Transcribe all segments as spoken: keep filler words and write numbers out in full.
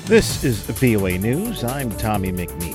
This is V O A News. I'm Tommy McNeil.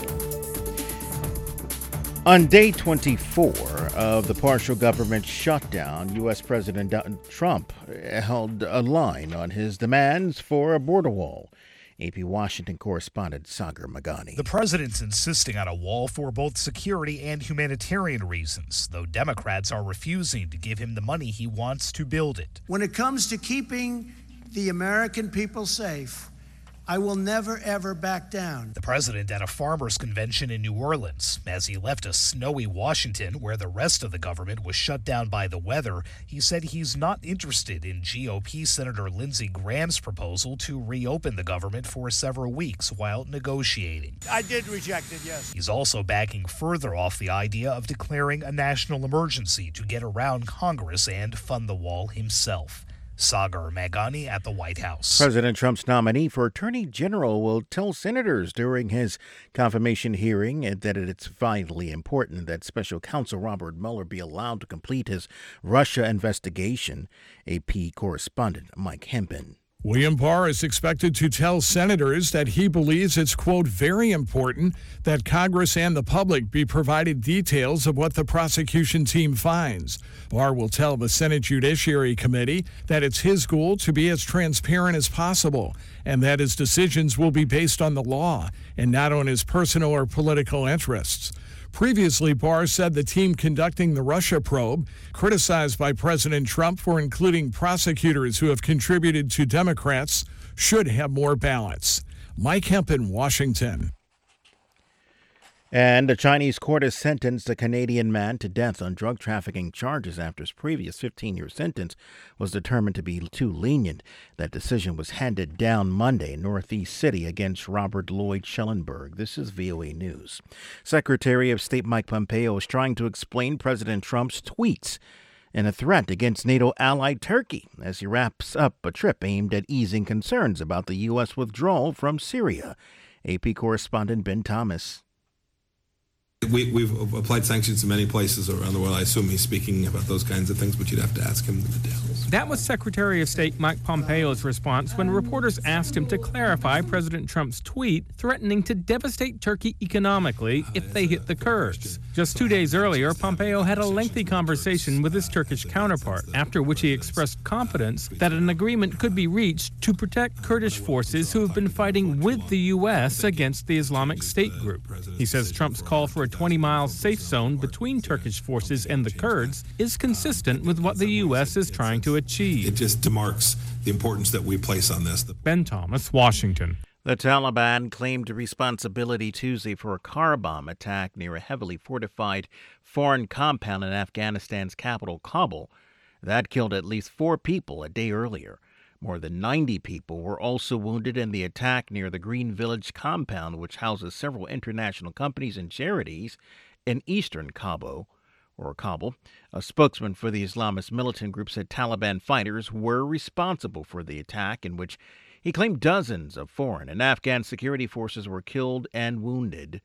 On day twenty-four of the partial government shutdown, U S. President Trump held a line on his demands for a border wall. A P Washington correspondent Sagar Meghani. The president's insisting on a wall for both security and humanitarian reasons, though Democrats are refusing to give him the money he wants to build it. When it comes to keeping the American people safe, I will never, ever back down. The president at a farmers' convention in New Orleans. As he left a snowy Washington, where the rest of the government was shut down by the weather, he said he's not interested in G O P Senator Lindsey Graham's proposal to reopen the government for several weeks while negotiating. I did reject it, yes. He's also backing further off the idea of declaring a national emergency to get around Congress and fund the wall himself. Sagar Meghani at the White House. President Trump's nominee for Attorney General will tell senators during his confirmation hearing that it's vitally important that Special Counsel Robert Mueller be allowed to complete his Russia investigation. A P correspondent Mike Hempen. William Barr is expected to tell senators that he believes it's, quote, very important that Congress and the public be provided details of what the prosecution team finds. Barr will tell the Senate Judiciary Committee that it's his goal to be as transparent as possible and that his decisions will be based on the law and not on his personal or political interests. Previously, Barr said the team conducting the Russia probe, criticized by President Trump for including prosecutors who have contributed to Democrats, should have more balance. Mike Hempen, Washington. And a Chinese court has sentenced a Canadian man to death on drug trafficking charges after his previous fifteen-year sentence was determined to be too lenient. That decision was handed down Monday in Northeast City against Robert Lloyd Schellenberg. This is V O A News. Secretary of State Mike Pompeo is trying to explain President Trump's tweets and a threat against NATO ally Turkey as he wraps up a trip aimed at easing concerns about the U S withdrawal from Syria. A P correspondent Ben Thomas. We, we've applied sanctions in many places around the world. I assume he's speaking about those kinds of things, but you'd have to ask him the details. That was Secretary of State Mike Pompeo's response when reporters asked him to clarify President Trump's tweet threatening to devastate Turkey economically if they hit the Kurds. Just two days earlier, Pompeo had a lengthy conversation with his Turkish counterpart, after which he expressed confidence that an agreement could be reached to protect Kurdish forces who have been fighting with the U S against the Islamic State group. He says Trump's call for a twenty-mile safe zone between Turkish forces and the Kurds is consistent with what the U S is trying to achieve. It just demarks the importance that we place on this. Ben Thomas, Washington. The Taliban claimed responsibility Tuesday for a car bomb attack near a heavily fortified foreign compound in Afghanistan's capital, Kabul. That killed at least four people a day earlier. More than ninety people were also wounded in the attack near the Green Village compound, which houses several international companies and charities in eastern Kabul. Or Kabul. A spokesman for the Islamist militant group said Taliban fighters were responsible for the attack, in which he claimed dozens of foreign and Afghan security forces were killed and wounded.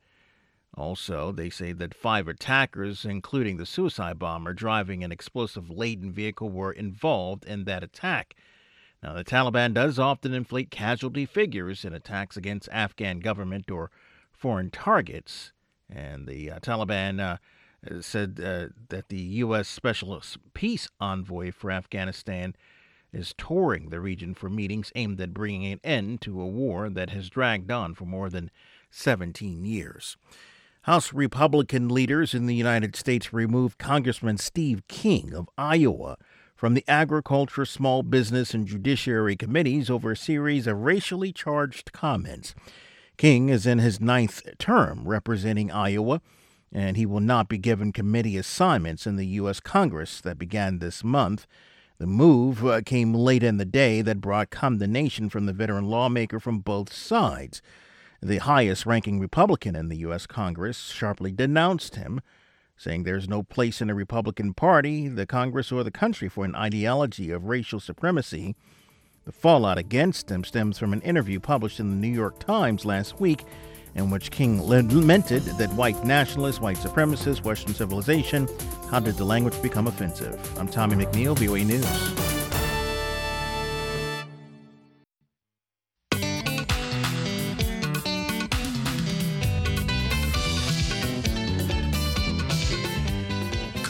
Also, they say that five attackers, including the suicide bomber driving an explosive-laden vehicle, were involved in that attack. Now, the Taliban does often inflate casualty figures in attacks against Afghan government or foreign targets. And the uh, Taliban uh, said uh, that the U S. Special Peace Envoy for Afghanistan is touring the region for meetings aimed at bringing an end to a war that has dragged on for more than seventeen years. House Republican leaders in the United States removed Congressman Steve King of Iowa from the Agriculture, Small Business, and Judiciary Committees over a series of racially charged comments. King is in his ninth term representing Iowa, and he will not be given committee assignments in the U S. Congress that began this month. The move uh, came late in the day that brought condemnation from the veteran lawmaker from both sides. The highest-ranking Republican in the U S. Congress sharply denounced him, saying there's no place in the Republican Party, the Congress, or the country for an ideology of racial supremacy. The fallout against him stems from an interview published in the New York Times last week in which King lamented that white nationalists, white supremacists, Western civilization. How did the language become offensive? I'm Tommy McNeil, V O A News.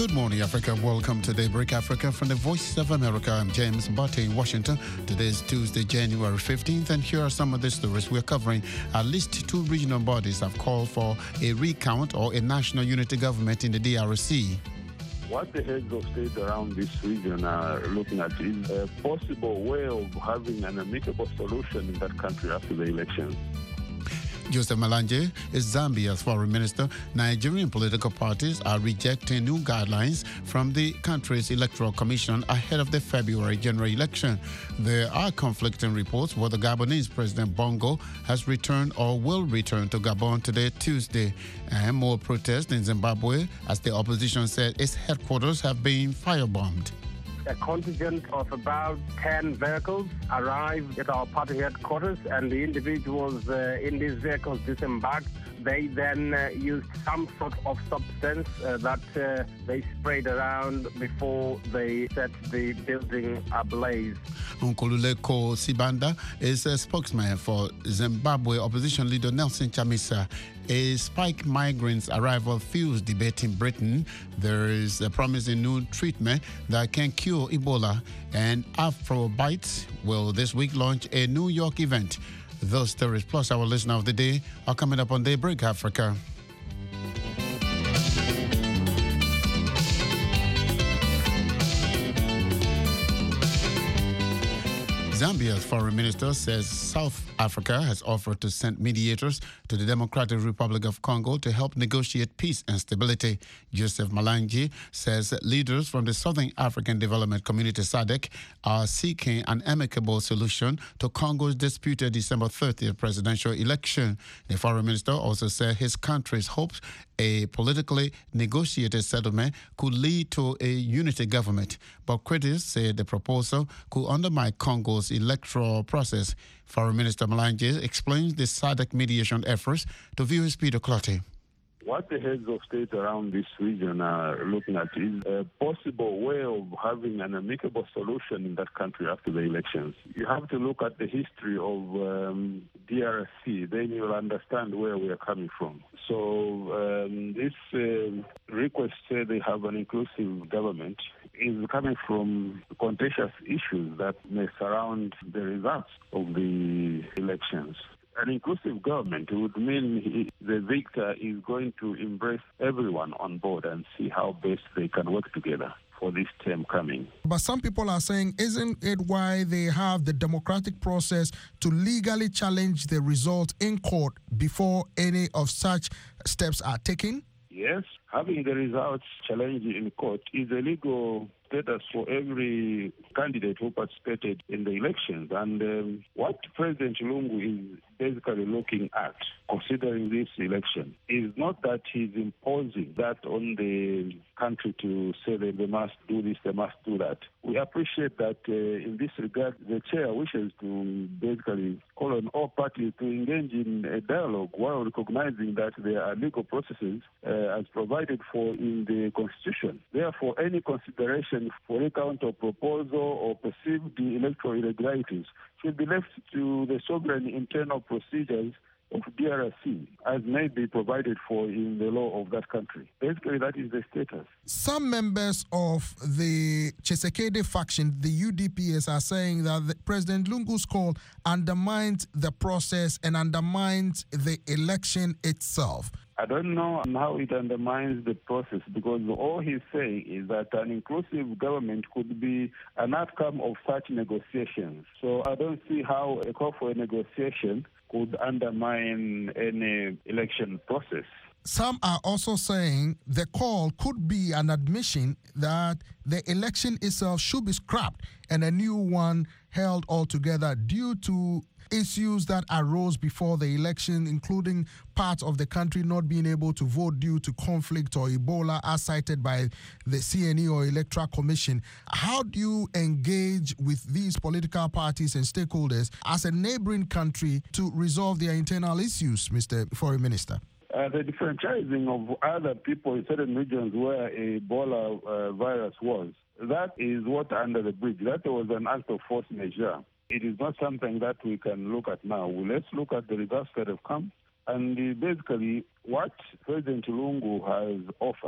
Good morning, Africa. Welcome to Daybreak Africa from the Voice of America. I'm James Butte in Washington. Today is Tuesday, January fifteenth, and here are some of the stories we're covering. At least two regional bodies have called for a recount or a national unity government in the D R C. What the heads of state around this region are looking at is a possible way of having an amicable solution in that country after the elections. Joseph Malanje is Zambia's foreign minister. Nigerian political parties are rejecting new guidelines from the country's electoral commission ahead of the February general election. There are conflicting reports whether Gabonese President Bongo has returned or will return to Gabon today, Tuesday. And more protests in Zimbabwe as the opposition said its headquarters have been firebombed. A contingent of about ten vehicles arrived at our party headquarters, and the individuals uh, in these vehicles disembarked. They then uh, used some sort of substance uh, that uh, they sprayed around before they set the building ablaze. Nkululeko Sibanda is a spokesman for Zimbabwe opposition leader Nelson Chamisa. A spike migrants' arrival fuels debate in Britain. There is a promising new treatment that can cure Ebola, and Afrobytes will this week launch a New York event. Those stories plus our listener of the day are coming up on Daybreak Africa. Zambia's foreign minister says South Africa has offered to send mediators to the Democratic Republic of Congo to help negotiate peace and stability. Joseph Malanje says leaders from the Southern African Development Community S A D C are seeking an amicable solution to Congo's disputed December thirtieth presidential election. The foreign minister also said his country's hopes a politically negotiated settlement could lead to a unity government, but critics say the proposal could undermine Congo's electoral process. Foreign Minister Malanje explains the S A D C mediation efforts to V O A's Peter Clotty. What the heads of state around this region are looking at is a possible way of having an amicable solution in that country after the elections. You have to look at the history of um, D R C, then you'll understand where we are coming from. So um, this uh, request say they have an inclusive government is coming from contentious issues that may surround the results of the elections. An inclusive government would mean the victor is going to embrace everyone on board and see how best they can work together for this term coming. But some people are saying, isn't it why they have the democratic process to legally challenge the result in court before any of such steps are taken? Yes, having the results challenged in court is a legal status for every candidate who participated in the elections. And um, what President Lungu is basically looking at, considering this election, is not that he's imposing that on the country to say that they must do this, they must do that. We appreciate that uh, in this regard, the chair wishes to basically call on all parties to engage in a dialogue while recognizing that there are legal processes uh, as provided for in the Constitution. Therefore, any consideration for recount or proposal or perceived electoral irregularities should be left to the sovereign internal procedures of D R C, as may be provided for in the law of that country. Basically, that is the status. Some members of the Tshisekedi faction, the U D P S, are saying that the President Lungu's call undermines the process and undermines the election itself. I don't know how it undermines the process, because all he's saying is that an inclusive government could be an outcome of such negotiations. So I don't see how a call for a negotiation could undermine any election process. Some are also saying the call could be an admission that the election itself should be scrapped and a new one held altogether due to issues that arose before the election, including parts of the country not being able to vote due to conflict or Ebola, as cited by the C N E or Electoral Commission. How do you engage with these political parties and stakeholders as a neighboring country to resolve their internal issues, Mister Foreign Minister? Uh, the differentializing of other people in certain regions where Ebola uh, virus was, that is what under the bridge. That was an act of force majeure. It is not something that we can look at now. Well, let's look at the results that have come. And uh, basically, what President Lungu has offered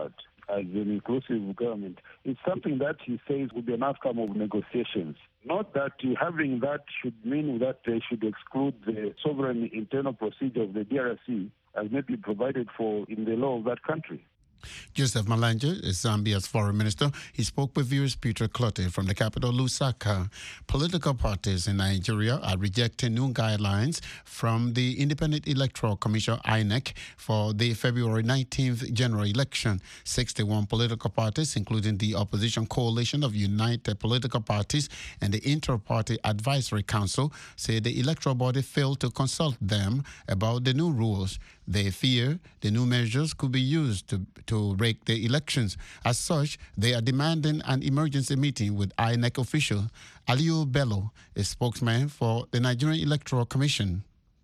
as an inclusive government, it's something that he says would be an outcome of negotiations. Not that having that should mean that they should exclude the sovereign internal procedure of the D R C as may be provided for in the law of that country. Joseph Malanje is Zambia's foreign minister. He spoke with viewers Peter Clottey from the capital, Lusaka. Political parties in Nigeria are rejecting new guidelines from the Independent Electoral Commission, I N E C, for the February nineteenth general election. sixty-one political parties, including the opposition coalition of United Political Parties and the Inter-Party Advisory Council, say the electoral body failed to consult them about the new rules. They fear the new measures could be used to, to rig the elections. As such, they are demanding an emergency meeting with I N E C official. Aliyu Bello, a spokesman for the Nigerian Electoral Commission.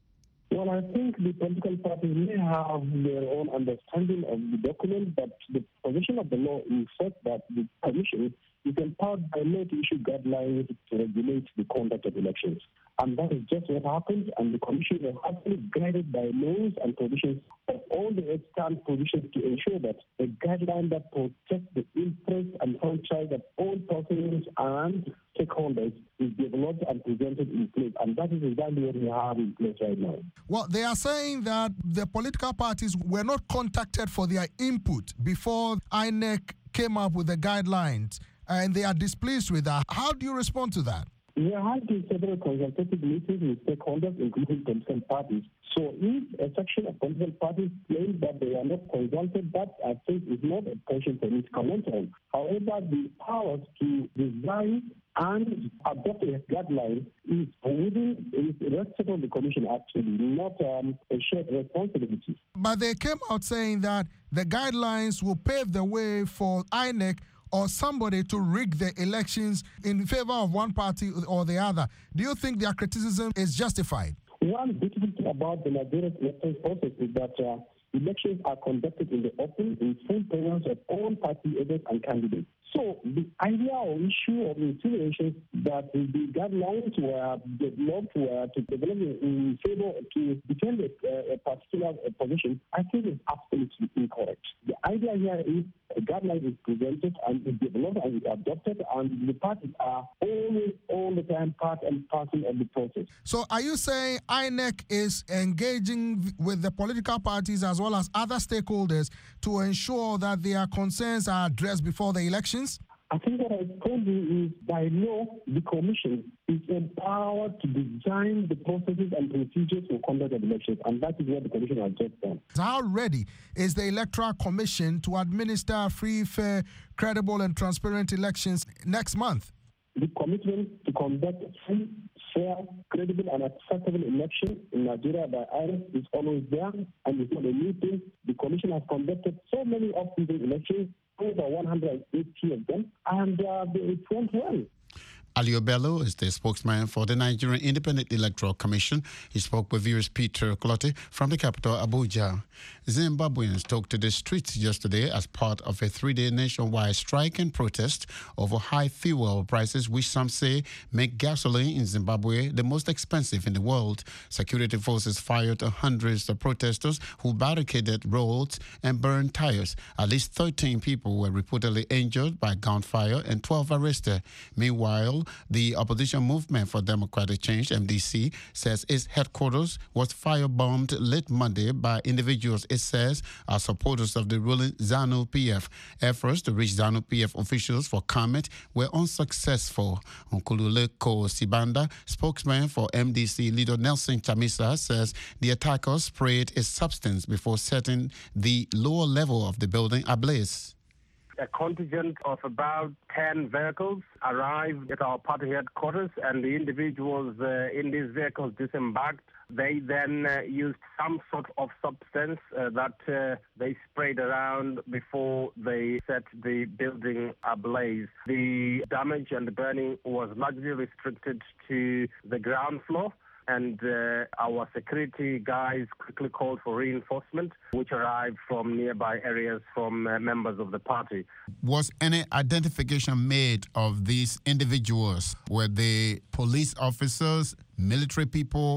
Well, I think the political parties may have their own understanding of the document, but the position of the law is such that the Commission is empowered by law to issue guidelines to regulate the conduct of elections. And that is just what happened, and the Commission is actually guided by laws and provisions of all the external provisions to ensure that a guideline that protects the interests and franchise of all persons and stakeholders is developed and presented in place. And that is exactly what we have in place right now. Well, they are saying that the political parties were not contacted for their input before I N E C came up with the guidelines, and they are displeased with that. How do you respond to that? We are having several consultative meetings with stakeholders, including political parties. So if a section of political parties claim that they are not consulted, that I think is not a question for me to comment on. However, the powers to design and adopt a guideline is within is rested on the Commission, actually, not um, a shared responsibility. But they came out saying that the guidelines will pave the way for I N E C or somebody to rig the elections in favor of one party or the other. Do you think their criticism is justified? One difficulty about the Nigerian electoral process is that uh, elections are conducted in the open, in full presence of all party agents and candidates. So the idea or issue of insinuations that the guidelines were developed were to develop in favor to defend a, a particular position, I think is absolutely incorrect. The idea here is a guideline is presented and is developed and is adopted, and the parties are always all the time part and parcel of the process. So are you saying I N E C is engaging with the political parties as well as other stakeholders to ensure that their concerns are addressed before the elections? I think what I told you is by law, the Commission is empowered to design the processes and procedures for conduct of elections, and that is what the Commission has just done. How ready is the Electoral Commission to administer free, fair, credible, and transparent elections next month? The commitment to conduct free, fair, credible, and acceptable elections in Nigeria by I N E C is always there, and it's not a new thing. The Commission has conducted so many off-season elections, over one hundred eighty of them, and uh, it went well. Aliyu Bello is the spokesman for the Nigerian Independent Electoral Commission. He spoke with viewers Peter Clottey from the capital, Abuja. Zimbabweans took to the streets yesterday as part of a three-day nationwide strike and protest over high fuel prices, which some say make gasoline in Zimbabwe the most expensive in the world. Security forces fired on hundreds of protesters who barricaded roads and burned tires. At least thirteen people were reportedly injured by gunfire and twelve arrested. Meanwhile, the Opposition Movement for Democratic Change, M D C, says its headquarters was firebombed late Monday by individuals it says are supporters of the ruling ZANU P F. Efforts to reach ZANU P F officials for comment were unsuccessful. Nkululeko Sibanda, spokesman for M D C leader Nelson Chamisa, says the attackers sprayed a substance before setting the lower level of the building ablaze. A contingent of about ten vehicles arrived at our party headquarters, and the individuals uh, in these vehicles disembarked. They then uh, used some sort of substance uh, that uh, they sprayed around before they set the building ablaze. The damage and the burning was largely restricted to the ground floor, and uh, our security guys quickly called for reinforcement, which arrived from nearby areas from uh, members of the party. Was any identification made of these individuals? Were they police officers, military people,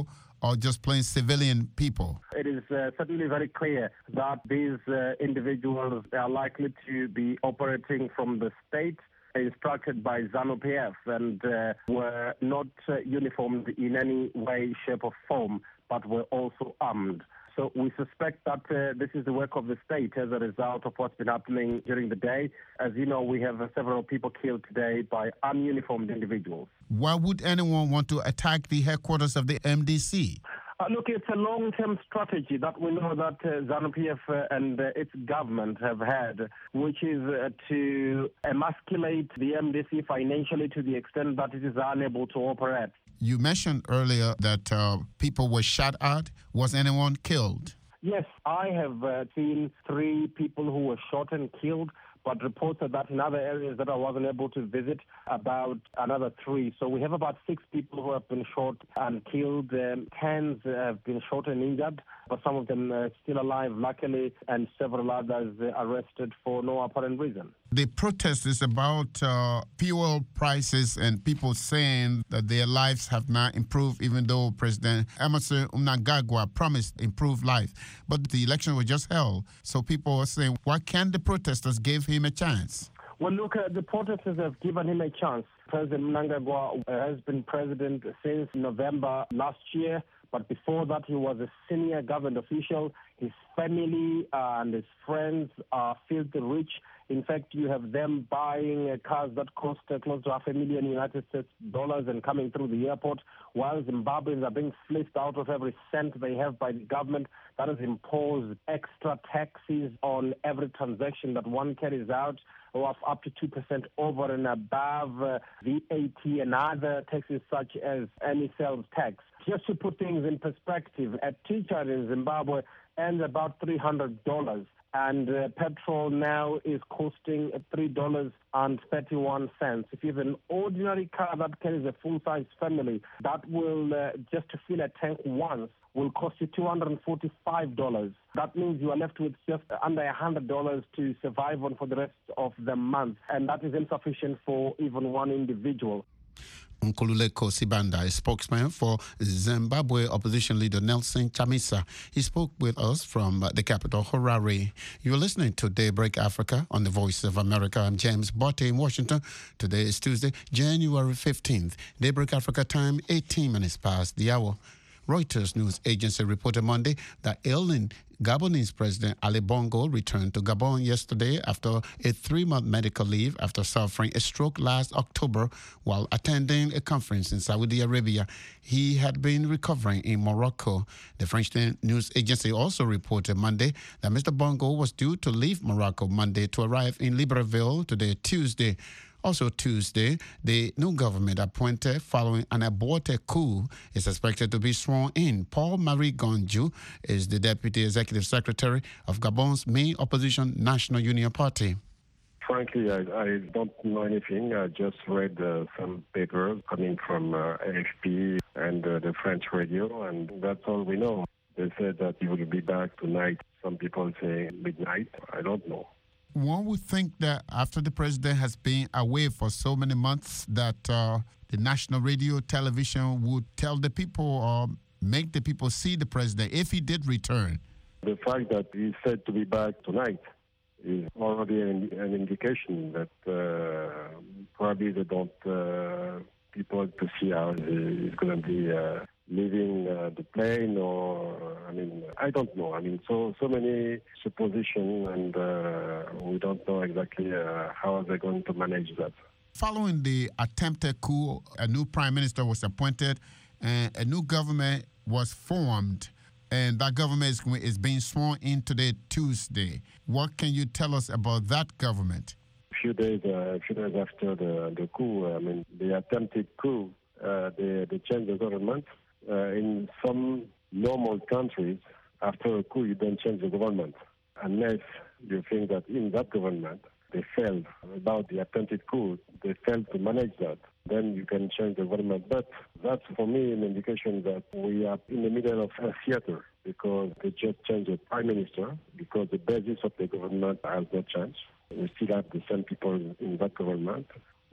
or just plain civilian people? It is uh, certainly very clear that these uh, individuals are likely to be operating from the state, instructed by ZANU-P F, and uh, were not uh, uniformed in any way, shape or form, but were also armed. So we suspect that uh, this is the work of the state as a result of what's been happening during the day. As you know, we have uh, several people killed today by ununiformed individuals. Why would anyone want to attack the headquarters of the M D C? Uh, look, it's a long-term strategy that we know that uh, ZANU-P F uh, and uh, its government have had, which is uh, to emasculate the M D C financially to the extent that it is unable to operate. You mentioned earlier that uh, people were shot at. Was anyone killed? Yes, I have uh, seen three people who were shot and killed, but reported that in other areas that I wasn't able to visit, about another three. So we have about six people who have been shot and killed. Um, tens have been shot and injured, but some of them uh, still alive, luckily, and several others uh, arrested for no apparent reason. The protest is about uh, fuel prices and people saying that their lives have not improved, even though President Emmerson Mnangagwa promised improved life. But the election was just held. So people are saying, why can't the protesters give him a chance? Well, look, uh, the protesters have given him a chance. President Mnangagwa has been president since November last year. But before that, he was a senior government official. His family uh, and his friends are filthy rich. In fact, you have them buying uh, cars that cost uh, close to half a million United States dollars and coming through the airport, while Zimbabweans are being flipped out of every cent they have by the government. That has imposed extra taxes on every transaction that one carries out, of up to two percent over and above uh, V A T and other taxes such as any sales tax. Just to put things in perspective, a teacher in Zimbabwe earns about three hundred dollars. And uh, petrol now is costing three dollars and thirty-one cents. If you have an ordinary car that carries a full-size family, that will, uh, just to fill a tank once, will cost you two hundred forty-five dollars. That means you are left with just under one hundred dollars to survive on for the rest of the month. And that is insufficient for even one individual. Nkululeko Sibanda, a spokesman for Zimbabwe opposition leader Nelson Chamisa. He spoke with us from the capital, Harare. You're listening to Daybreak Africa on the Voice of America. I'm James Botte in Washington. Today is Tuesday, January fifteenth. Daybreak Africa time, eighteen minutes past the hour. Reuters news agency reported Monday that ailing Gabonese President Ali Bongo returned to Gabon yesterday after a three-month medical leave after suffering a stroke last October while attending a conference in Saudi Arabia. He had been recovering in Morocco. The French news agency also reported Monday that Mister Bongo was due to leave Morocco Monday to arrive in Libreville today, Tuesday. Also Tuesday, the new government appointed following an aborted coup is expected to be sworn in. Paul-Marie Gonju is the Deputy Executive Secretary of Gabon's main opposition National Union Party. Frankly, I, I don't know anything. I just read uh, some papers coming from uh, A F P and uh, the French radio, and that's all we know. They said that he will be back tonight. Some people say midnight. I don't know. One would think that after the president has been away for so many months that uh, the national radio, television would tell the people or make the people see the president if he did return. The fact that he said to be back tonight is already an, an indication that uh, probably they don't uh, people to see how he's going to be uh, leaving uh, the plane, or I mean, I don't know. I mean, so so many suppositions, and uh, we don't know exactly uh, how they're going to manage that. Following the attempted coup, a new prime minister was appointed, and a new government was formed, and that government is, is being sworn in today, Tuesday. What can you tell us about that government? A few days, uh, a few days after the, the coup, I mean, the attempted coup, uh, they, they changed the government. Uh, in some normal countries, after a coup, you don't change the government unless you think that in that government they failed about the attempted coup, they failed to manage that. Then you can change the government. But that's, for me, an indication that we are in the middle of a theater, because they just changed the prime minister, because the basis of the government has not changed. We still have the same people in that government.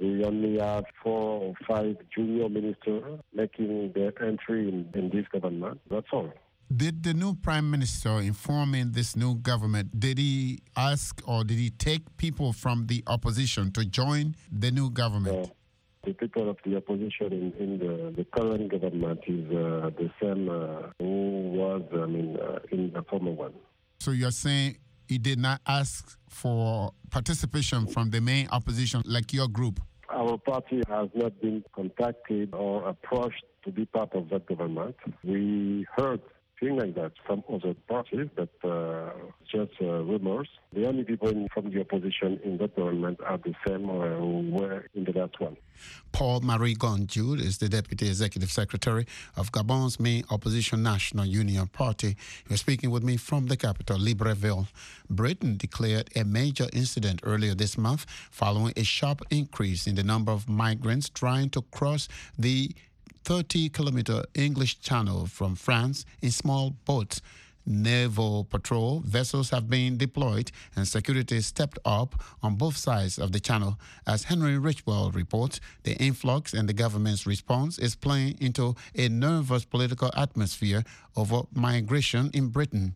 We only have four or five junior ministers making their entry in, in this government. That's all. Did the new prime minister, informing this new government, did he ask or did he take people from the opposition to join the new government? Uh, the people of the opposition in, in the, the current government is uh, the same uh, who was I mean, uh, in the former one. So you're saying he did not ask for participation from the main opposition like your group? Our party has not been contacted or approached to be part of that government. We heard things like that from other parties, but uh, just uh, rumors. The only people in, from the opposition in that government are the same uh, who were in the last one. Paul-Marie Gondjoud is the Deputy Executive Secretary of Gabon's main opposition National Union Party. He was speaking with me from the capital, Libreville. Britain declared a major incident earlier this month following a sharp increase in the number of migrants trying to cross the thirty-kilometer English Channel from France in small boats. Naval patrol vessels have been deployed and security stepped up on both sides of the channel. As Henry Richwell reports, the influx and the government's response is playing into a nervous political atmosphere over migration in Britain.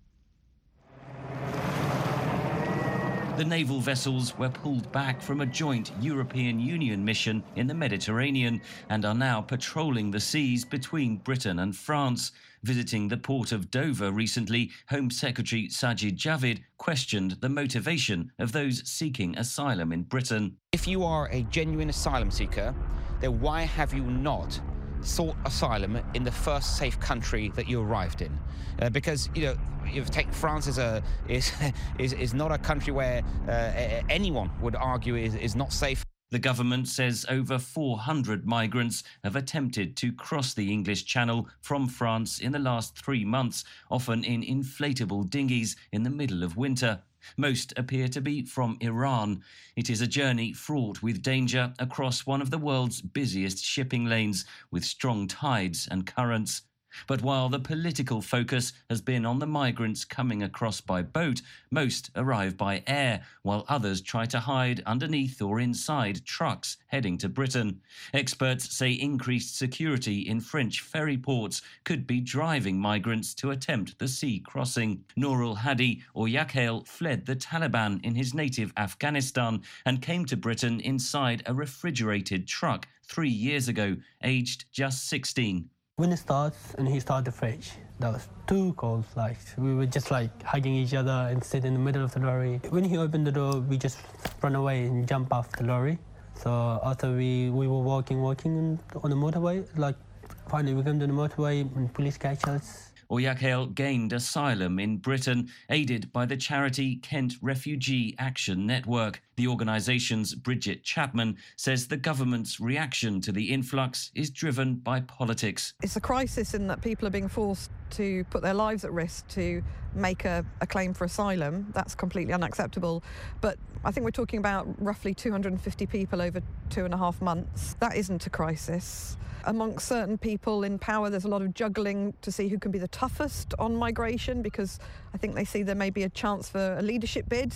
The naval vessels were pulled back from a joint European Union mission in the Mediterranean and are now patrolling the seas between Britain and France. Visiting the port of Dover recently, Home Secretary Sajid Javid questioned the motivation of those seeking asylum in Britain. If you are a genuine asylum seeker, then why have you not sought asylum in the first safe country that you arrived in? Uh, because, you know, you take France as a is is is not a country where uh, anyone would argue is, is not safe. The government says over four hundred migrants have attempted to cross the English Channel from France in the last three months, often in inflatable dinghies in the middle of winter. Most appear to be from Iran. It is a journey fraught with danger across one of the world's busiest shipping lanes, with strong tides and currents. But while the political focus has been on the migrants coming across by boat, most arrive by air, while others try to hide underneath or inside trucks heading to Britain. Experts say increased security in French ferry ports could be driving migrants to attempt the sea crossing. Nourul Hadi, or Yakhel, fled the Taliban in his native Afghanistan and came to Britain inside a refrigerated truck three years ago, aged just sixteen. When it starts and he started the fridge, that was too cold. Like, we were just like hugging each other and sit in the middle of the lorry. When he opened the door, we just run away and jump off the lorry. So after we, we were walking, walking on the motorway, like finally we came to the motorway and police catch us. Oyakhel gained asylum in Britain, aided by the charity Kent Refugee Action Network. The organisation's Bridget Chapman says the government's reaction to the influx is driven by politics. It's a crisis in that people are being forced to put their lives at risk to make a, a claim for asylum. That's completely unacceptable. But I think we're talking about roughly two hundred fifty people over two and a half months. That isn't a crisis. Amongst certain people in power, there's a lot of juggling to see who can be the toughest on migration, because I think they see there may be a chance for a leadership bid.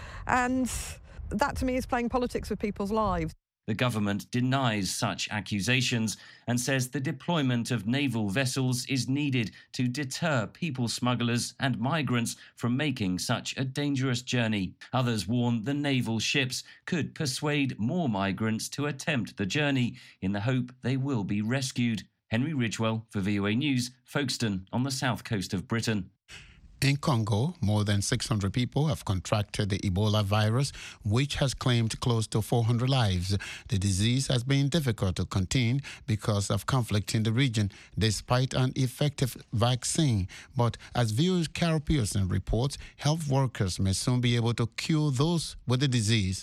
And that, to me, is playing politics with people's lives. The government denies such accusations and says the deployment of naval vessels is needed to deter people smugglers and migrants from making such a dangerous journey. Others warn the naval ships could persuade more migrants to attempt the journey in the hope they will be rescued. Henry Ridgewell for V O A News, Folkestone on the south coast of Britain. In Congo, more than six hundred people have contracted the Ebola virus, which has claimed close to four hundred lives. The disease has been difficult to contain because of conflict in the region, despite an effective vaccine. But as V O A's Carol Pearson reports, health workers may soon be able to cure those with the disease.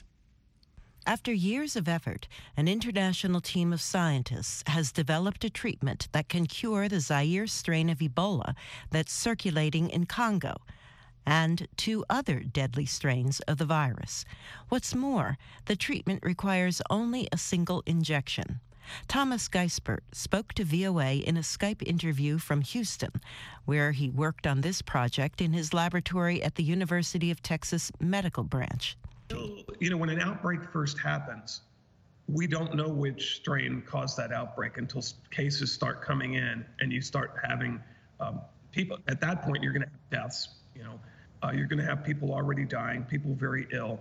After years of effort, an international team of scientists has developed a treatment that can cure the Zaire strain of Ebola that's circulating in Congo and two other deadly strains of the virus. What's more, the treatment requires only a single injection. Thomas Geispert spoke to V O A in a Skype interview from Houston, where he worked on this project in his laboratory at the University of Texas Medical Branch. You know, when an outbreak first happens, we don't know which strain caused that outbreak until cases start coming in and you start having um, people. At that point, you're going to have deaths. You know, uh, you're going to have people already dying, people very ill,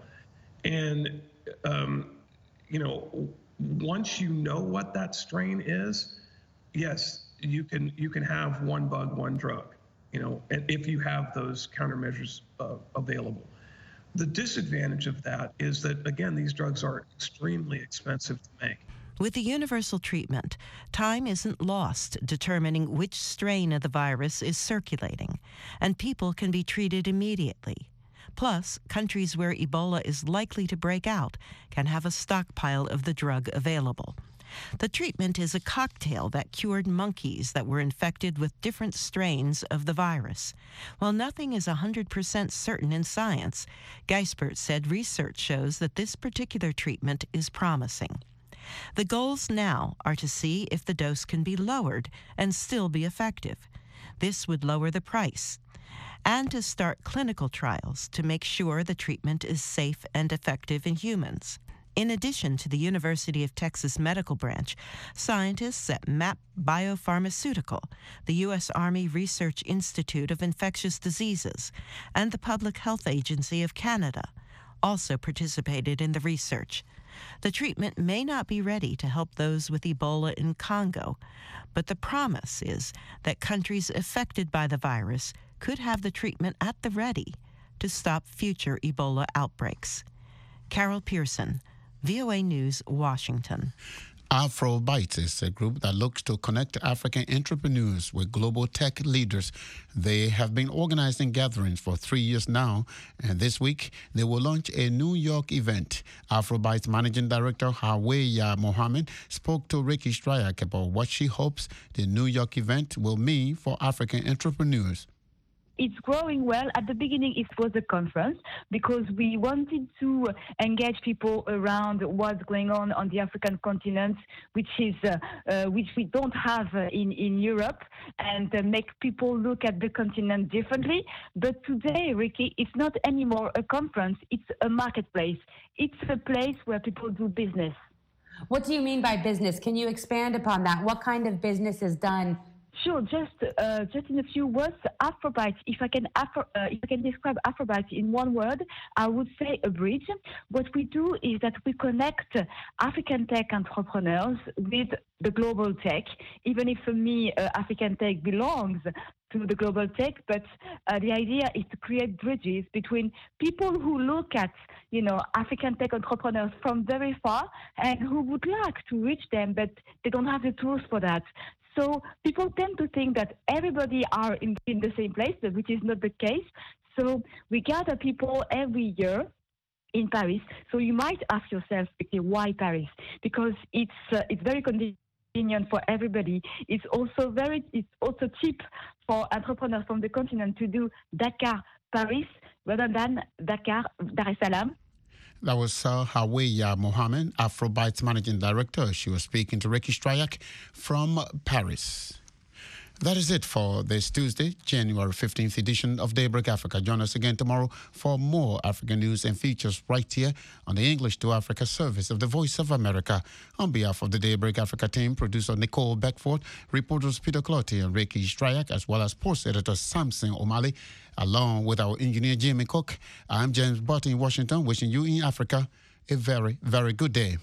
and um, you know, once you know what that strain is, yes, you can you can have one bug, one drug. You know, and if you have those countermeasures uh, available. The disadvantage of that is that, again, these drugs are extremely expensive to make. With the universal treatment, time isn't lost determining which strain of the virus is circulating, and people can be treated immediately. Plus, countries where Ebola is likely to break out can have a stockpile of the drug available. The treatment is a cocktail that cured monkeys that were infected with different strains of the virus. While nothing is one hundred percent certain in science, Gijsbert said research shows that this particular treatment is promising. The goals now are to see if the dose can be lowered and still be effective. This would lower the price, and to start clinical trials to make sure the treatment is safe and effective in humans. In addition to the University of Texas Medical Branch, scientists at M A P Biopharmaceutical, the U S Army Research Institute of Infectious Diseases, and the Public Health Agency of Canada also participated in the research. The treatment may not be ready to help those with Ebola in Congo, but the promise is that countries affected by the virus could have the treatment at the ready to stop future Ebola outbreaks. Carol Pearson, V O A News, Washington. Afrobytes is a group that looks to connect African entrepreneurs with global tech leaders. They have been organizing gatherings for three years now, and this week they will launch a New York event. Afrobytes Managing Director Haweya Mohammed spoke to Ricky Stryak about what she hopes the New York event will mean for African entrepreneurs. It's growing well. At the beginning, it was a conference because we wanted to engage people around what's going on on the African continent, which is uh, uh, which we don't have uh, in in Europe, and uh, make people look at the continent differently. But today, Ricky, it's not anymore a conference; it's a marketplace. It's a place where people do business. What do you mean by business? Can you expand upon that? What kind of business is done? Sure. Just, uh, just in a few words, Afrobytes. If I can, Afro, uh, if I can describe Afrobytes in one word, I would say a bridge. What we do is that we connect African tech entrepreneurs with the global tech. Even if for me, uh, African tech belongs to the global tech, but uh, the idea is to create bridges between people who look at, you know, African tech entrepreneurs from very far and who would like to reach them, but they don't have the tools for that. So people tend to think that everybody are in, in the same place, which is not the case. So we gather people every year in Paris. So you might ask yourself, okay, why Paris? Because it's uh, it's very convenient for everybody. It's also very it's also cheap for entrepreneurs from the continent to do Dakar, Paris, rather than Dakar, Dar es Salaam. That was uh, Haweya Mohammed, Afrobytes Managing Director. She was speaking to Ricky Stryak from Paris. That is it for this Tuesday, January fifteenth edition of Daybreak Africa. Join us again tomorrow for more African news and features right here on the English to Africa service of the Voice of America. On behalf of the Daybreak Africa team, producer Nicole Beckford, reporters Peter Clottey and Ricky Stryak, as well as post editor Samson O'Malley, along with our engineer Jimmy Cook, I'm James Butt in Washington, wishing you in Africa a very, very good day.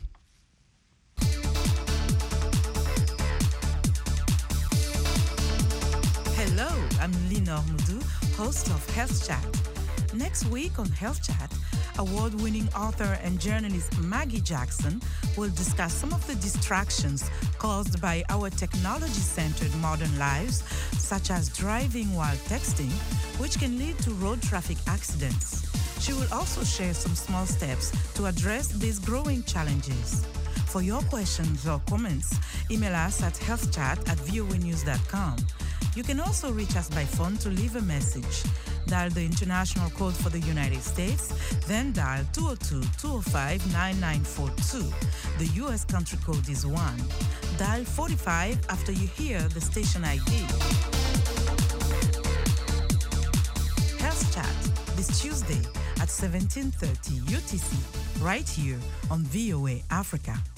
Hello, I'm Lenore Moudou, host of Health Chat. Next week on Health Chat, award-winning author and journalist Maggie Jackson will discuss some of the distractions caused by our technology-centered modern lives, such as driving while texting, which can lead to road traffic accidents. She will also share some small steps to address these growing challenges. For your questions or comments, email us at healthchat at v o a news dot com. You can also reach us by phone to leave a message. Dial the international code for the United States, then dial two oh two, two oh five, nine nine four two. The U S country code is one. Dial forty-five after you hear the station I D. Health Chat this Tuesday at seventeen thirty U T C, right here on V O A Africa.